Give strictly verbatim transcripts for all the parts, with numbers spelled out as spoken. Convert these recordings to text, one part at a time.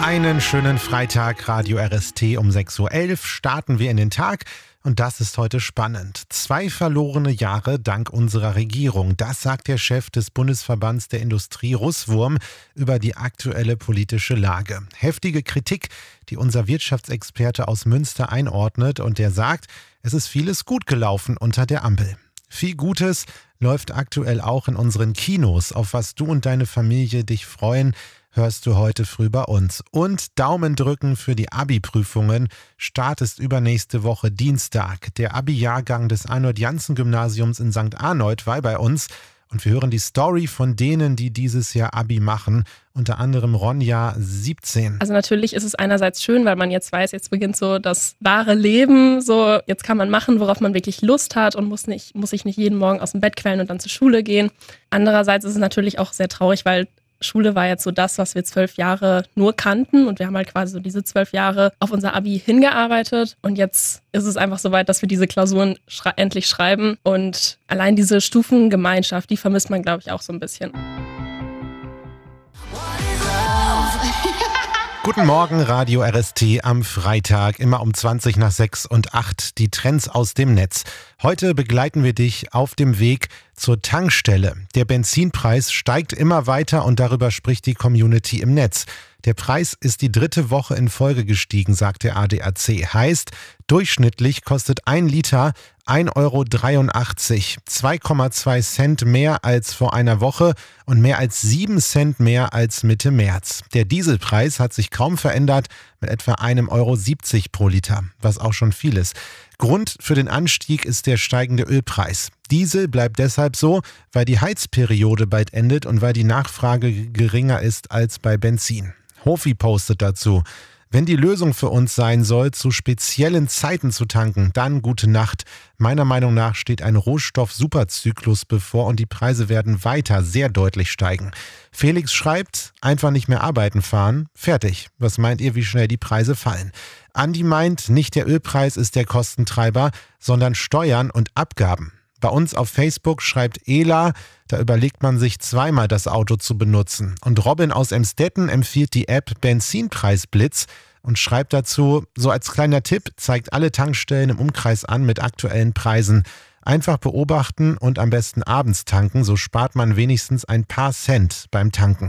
Einen schönen Freitag, Radio R S T um sechs Uhr elf starten wir in den Tag. Und das ist heute spannend. Zwei verlorene Jahre dank unserer Regierung. Das sagt der Chef des Bundesverbands der Industrie, Russwurm, über die aktuelle politische Lage. Heftige Kritik, die unser Wirtschaftsexperte aus Münster einordnet. Und der sagt, es ist vieles gut gelaufen unter der Ampel. Viel Gutes läuft aktuell auch in unseren Kinos. Auf was du und deine Familie dich freuen, hörst du heute früh bei uns. Und Daumen drücken für die Abi-Prüfungen. Start ist übernächste Woche Dienstag. Der Abi-Jahrgang des Arnold-Janssen-Gymnasiums in Sankt Arnold war bei uns. Und wir hören die Story von denen, die dieses Jahr Abi machen. Unter anderem Ronja, siebzehn. Also natürlich ist es einerseits schön, weil man jetzt weiß, jetzt beginnt so das wahre Leben. So, jetzt kann man machen, worauf man wirklich Lust hat und muss nicht, muss sich nicht jeden Morgen aus dem Bett quälen und dann zur Schule gehen. Andererseits ist es natürlich auch sehr traurig, weil Schule war jetzt so das, was wir zwölf Jahre nur kannten und wir haben halt quasi so diese zwölf Jahre auf unser Abi hingearbeitet und jetzt ist es einfach so weit, dass wir diese Klausuren schre- endlich schreiben und allein diese Stufengemeinschaft, die vermisst man, glaube ich, auch so ein bisschen. Guten Morgen, Radio R S T am Freitag, immer um zwanzig nach sechs und acht, die Trends aus dem Netz. Heute begleiten wir dich auf dem Weg zur Tankstelle. Der Benzinpreis steigt immer weiter und darüber spricht die Community im Netz. Der Preis ist die dritte Woche in Folge gestiegen, sagt der A D A C. Heißt, durchschnittlich kostet ein Liter ein Euro dreiundachtzig, zwei Komma zwei Cent mehr als vor einer Woche und mehr als sieben Cent mehr als Mitte März. Der Dieselpreis hat sich kaum verändert mit etwa einem Euro siebzig pro Liter, was auch schon viel ist. Grund für den Anstieg ist der steigende Ölpreis. Diesel bleibt deshalb so, weil die Heizperiode bald endet und weil die Nachfrage geringer ist als bei Benzin. Hofi postet dazu: Wenn die Lösung für uns sein soll, zu speziellen Zeiten zu tanken, dann gute Nacht. Meiner Meinung nach steht ein Rohstoff-Superzyklus bevor und die Preise werden weiter sehr deutlich steigen. Felix schreibt, einfach nicht mehr arbeiten fahren, fertig. Was meint ihr, wie schnell die Preise fallen? Andi meint, nicht der Ölpreis ist der Kostentreiber, sondern Steuern und Abgaben. Bei uns auf Facebook schreibt Ela, da überlegt man sich zweimal das Auto zu benutzen. Und Robin aus Emstetten empfiehlt die App Benzinpreisblitz und schreibt dazu, so als kleiner Tipp, zeigt alle Tankstellen im Umkreis an mit aktuellen Preisen. Einfach beobachten und am besten abends tanken, so spart man wenigstens ein paar Cent beim Tanken.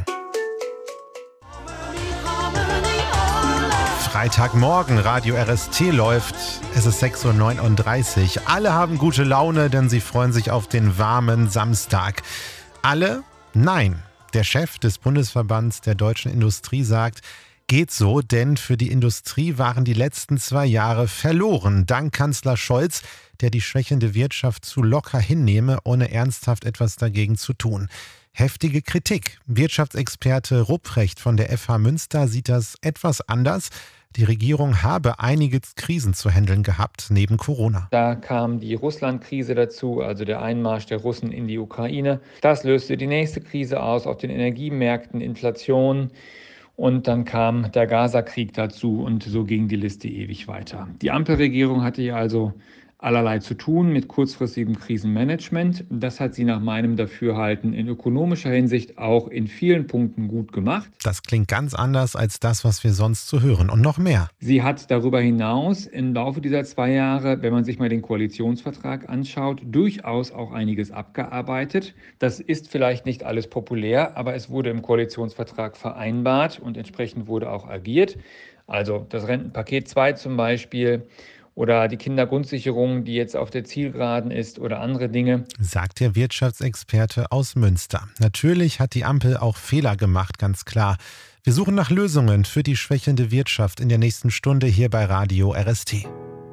Freitagmorgen, Radio R S T läuft. Es ist sechs Uhr neununddreißig. Alle haben gute Laune, denn sie freuen sich auf den warmen Samstag. Alle? Nein. Der Chef des Bundesverbands der deutschen Industrie sagt, geht so, denn für die Industrie waren die letzten zwei Jahre verloren. Dank Kanzler Scholz, der die schwächende Wirtschaft zu locker hinnehme, ohne ernsthaft etwas dagegen zu tun. Heftige Kritik. Wirtschaftsexperte Rupprecht von der F H Münster sieht das etwas anders. Die Regierung habe einige Krisen zu handeln gehabt, neben Corona. Da kam die Russland-Krise dazu, also der Einmarsch der Russen in die Ukraine. Das löste die nächste Krise aus auf den Energiemärkten, Inflation. Und dann kam der Gaza-Krieg dazu und so ging die Liste ewig weiter. Die Ampelregierung hatte ja also allerlei zu tun mit kurzfristigem Krisenmanagement. Das hat sie nach meinem Dafürhalten in ökonomischer Hinsicht auch in vielen Punkten gut gemacht. Das klingt ganz anders als das, was wir sonst zu hören und noch mehr. Sie hat darüber hinaus im Laufe dieser zwei Jahre, wenn man sich mal den Koalitionsvertrag anschaut, durchaus auch einiges abgearbeitet. Das ist vielleicht nicht alles populär, aber es wurde im Koalitionsvertrag vereinbart und entsprechend wurde auch agiert. Also das Rentenpaket zwei zum Beispiel, oder die Kindergrundsicherung, die jetzt auf der Zielgeraden ist oder andere Dinge. Sagt der Wirtschaftsexperte aus Münster. Natürlich hat die Ampel auch Fehler gemacht, ganz klar. Wir suchen nach Lösungen für die schwächelnde Wirtschaft in der nächsten Stunde hier bei Radio R S T.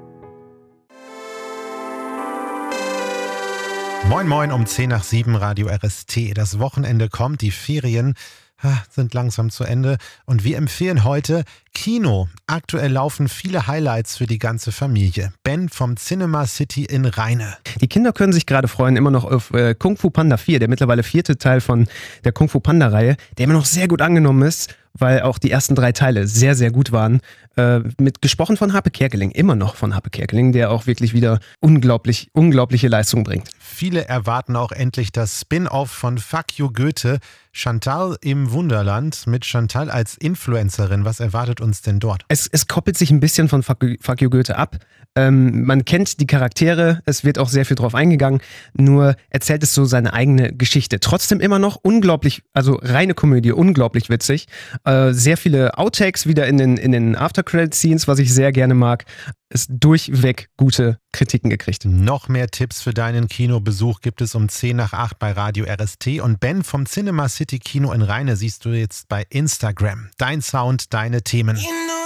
Moin Moin um zehn nach sieben, Radio R S T. Das Wochenende kommt, die Ferien sind langsam zu Ende und wir empfehlen heute Kino. Aktuell laufen viele Highlights für die ganze Familie. Ben vom Cinema City in Rheine. Die Kinder können sich gerade freuen, immer noch auf äh, Kung Fu Panda vier, der mittlerweile vierte Teil von der Kung Fu Panda Reihe, der immer noch sehr gut angenommen ist. weil auch die ersten drei Teile sehr, sehr gut waren. Äh, mit gesprochen von Harpe Kerkeling, immer noch von Harpe Kerkeling, der auch wirklich wieder unglaublich, unglaubliche Leistung bringt. Viele erwarten auch endlich das Spin-off von Fuck You Goethe, Chantal im Wunderland, mit Chantal als Influencerin. Was erwartet uns denn dort? Es, es koppelt sich ein bisschen von Fuck You, Fuck You Goethe ab. Ähm, man kennt die Charaktere, es wird auch sehr viel drauf eingegangen, nur erzählt es so seine eigene Geschichte. Trotzdem immer noch unglaublich, also reine Komödie, unglaublich witzig. Äh, sehr viele Outtakes wieder in den, in den After-Credit-Scenes, was ich sehr gerne mag. Ist durchweg gute Kritiken gekriegt. Noch mehr Tipps für deinen Kinobesuch gibt es um zehn nach acht bei Radio R S T. Und Ben vom Cinema City Kino in Rheine siehst du jetzt bei Instagram. Dein Sound, deine Themen.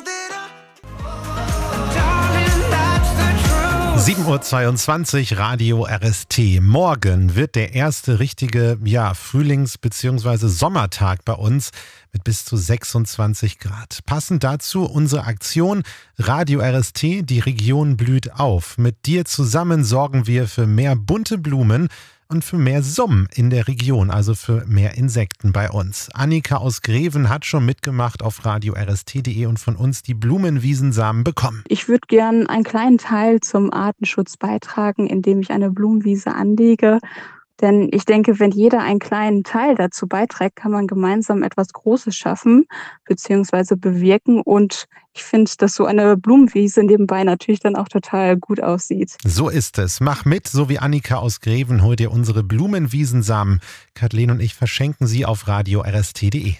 sieben Uhr zweiundzwanzig, Radio R S T. Morgen wird der erste richtige ja, Frühlings- bzw. Sommertag bei uns mit bis zu sechsundzwanzig Grad. Passend dazu unsere Aktion Radio R S T, die Region blüht auf. Mit dir zusammen sorgen wir für mehr bunte Blumen und für mehr Summen in der Region, also für mehr Insekten bei uns. Annika aus Greven hat schon mitgemacht auf radio r s t punkt d e und von uns die Blumenwiesensamen bekommen. Ich würde gern einen kleinen Teil zum Artenschutz beitragen, indem ich eine Blumenwiese anlege. Denn ich denke, wenn jeder einen kleinen Teil dazu beiträgt, kann man gemeinsam etwas Großes schaffen bzw. bewirken. Und ich finde, dass so eine Blumenwiese nebenbei natürlich dann auch total gut aussieht. So ist es. Mach mit, so wie Annika aus Greven. Hol dir unsere Blumenwiesensamen. Kathleen und ich verschenken sie auf radio r s t punkt d e.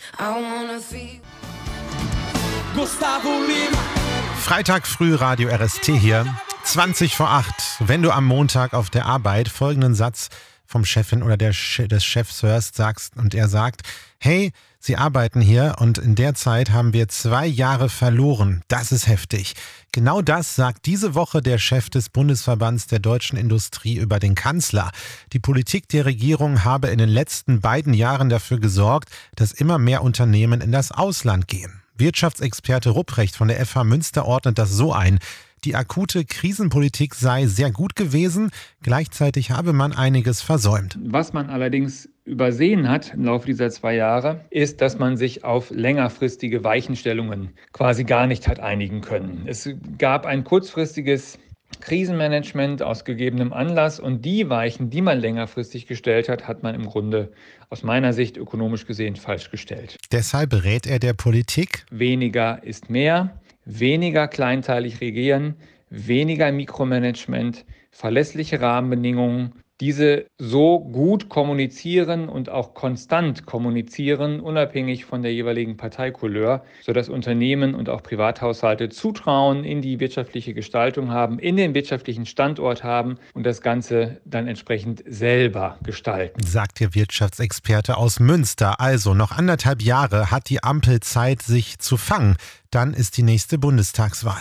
Freitag früh Radio R S T hier. zwanzig vor acht. Wenn du am Montag auf der Arbeit folgenden Satz vom Chefin oder der Che- des Chefs hörst, sagst und er sagt, hey, Sie arbeiten hier und in der Zeit haben wir zwei Jahre verloren. Das ist heftig. Genau das sagt diese Woche der Chef des Bundesverbands der deutschen Industrie über den Kanzler. Die Politik der Regierung habe in den letzten beiden Jahren dafür gesorgt, dass immer mehr Unternehmen in das Ausland gehen. Wirtschaftsexperte Rupprecht von der F H Münster ordnet das so ein. Die akute Krisenpolitik sei sehr gut gewesen, gleichzeitig habe man einiges versäumt. Was man allerdings übersehen hat im Laufe dieser zwei Jahre, ist, dass man sich auf längerfristige Weichenstellungen quasi gar nicht hat einigen können. Es gab ein kurzfristiges Krisenmanagement aus gegebenem Anlass und die Weichen, die man längerfristig gestellt hat, hat man im Grunde aus meiner Sicht ökonomisch gesehen falsch gestellt. Deshalb berät er der Politik: Weniger ist mehr. Weniger kleinteilig regieren, weniger Mikromanagement, verlässliche Rahmenbedingungen, diese so gut kommunizieren und auch konstant kommunizieren, unabhängig von der jeweiligen Parteikouleur, sodass Unternehmen und auch Privathaushalte Zutrauen in die wirtschaftliche Gestaltung haben, in den wirtschaftlichen Standort haben und das Ganze dann entsprechend selber gestalten. Sagt der Wirtschaftsexperte aus Münster. Also noch anderthalb Jahre hat die Ampel Zeit, sich zu fangen. Dann ist die nächste Bundestagswahl.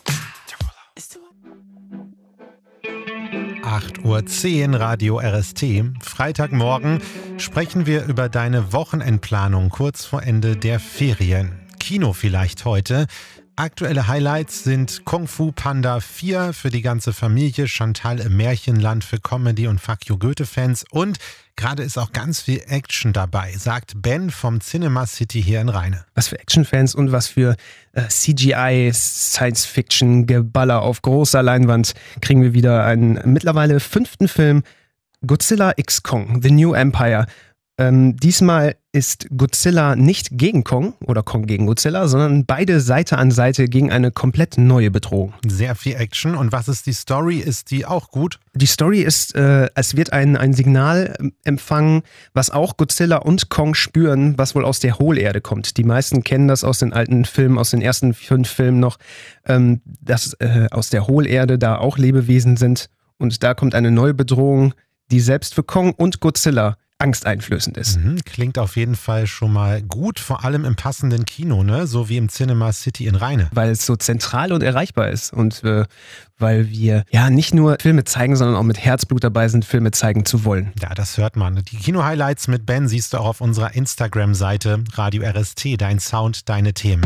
acht Uhr zehn, Radio R S T. Freitagmorgen sprechen wir über deine Wochenendplanung kurz vor Ende der Ferien. Kino vielleicht heute. Aktuelle Highlights sind Kung Fu Panda vier für die ganze Familie, Chantal im Märchenland für Comedy- und Fuck You Goethe-Fans und gerade ist auch ganz viel Action dabei, sagt Ben vom Cinema City hier in Rheine. Was für Actionfans und was für äh, C G I, Science-Fiction-Geballer auf großer Leinwand kriegen wir wieder einen mittlerweile fünften Film, Godzilla X Kong, The New Empire. Ähm, diesmal ist Godzilla nicht gegen Kong oder Kong gegen Godzilla, sondern beide Seite an Seite gegen eine komplett neue Bedrohung. Sehr viel Action. Und was ist die Story? Ist die auch gut? Die Story ist, äh, es wird ein, ein Signal empfangen, was auch Godzilla und Kong spüren, was wohl aus der Hohlerde kommt. Die meisten kennen das aus den alten Filmen, aus den ersten fünf Filmen noch, ähm, dass äh, aus der Hohlerde da auch Lebewesen sind. Und da kommt eine neue Bedrohung, die selbst für Kong und Godzilla angsteinflößend ist. Mhm, klingt auf jeden Fall schon mal gut, vor allem im passenden Kino, ne? So wie im Cinema City in Rheine. Weil es so zentral und erreichbar ist und äh, weil wir ja nicht nur Filme zeigen, sondern auch mit Herzblut dabei sind, Filme zeigen zu wollen. Ja, das hört man. Die Kino-Highlights mit Ben siehst du auch auf unserer Instagram-Seite Radio R S T, dein Sound, deine Themen.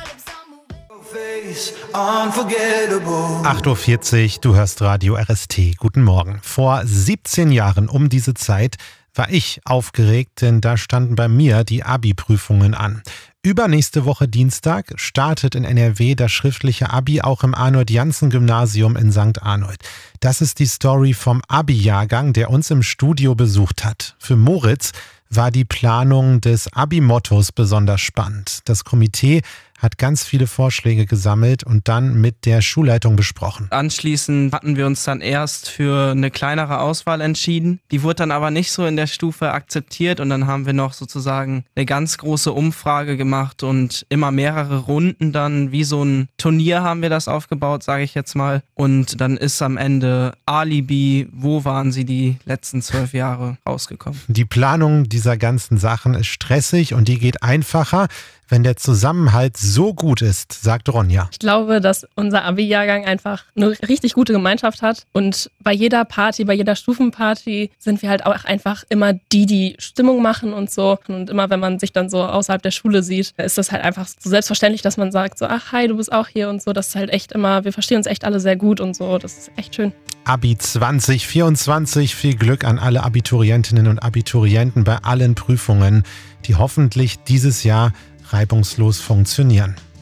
acht Uhr vierzig, du hörst Radio R S T. Guten Morgen. Vor siebzehn Jahren um diese Zeit war ich aufgeregt, denn da standen bei mir die Abi-Prüfungen an. Übernächste Woche Dienstag startet in N R W das schriftliche Abi auch im Arnold-Janssen-Gymnasium in Sankt Arnold. Das ist die Story vom Abi-Jahrgang, der uns im Studio besucht hat. Für Moritz war die Planung des Abi-Mottos besonders spannend. Das Komitee hat ganz viele Vorschläge gesammelt und dann mit der Schulleitung besprochen. Anschließend hatten wir uns dann erst für eine kleinere Auswahl entschieden. Die wurde dann aber nicht so in der Stufe akzeptiert und dann haben wir noch sozusagen eine ganz große Umfrage gemacht und immer mehrere Runden dann, wie so ein Turnier haben wir das aufgebaut, sage ich jetzt mal. Und dann ist am Ende Alibi, wo waren sie die letzten zwölf Jahre, rausgekommen. Die Planung dieser ganzen Sachen ist stressig und die geht einfacher, wenn der Zusammenhalt so gut ist, sagt Ronja. Ich glaube, dass unser Abi-Jahrgang einfach eine richtig gute Gemeinschaft hat und bei jeder Party, bei jeder Stufenparty sind wir halt auch einfach immer die, die Stimmung machen und so. Und immer, wenn man sich dann so außerhalb der Schule sieht, ist das halt einfach so selbstverständlich, dass man sagt so, ach hi, du bist auch hier und so. Das ist halt echt immer, wir verstehen uns echt alle sehr gut und so. Das ist echt schön. Abi zwanzig vierundzwanzig, viel Glück an alle Abiturientinnen und Abiturienten bei allen Prüfungen, die hoffentlich dieses Jahr reibungslos funktionieren.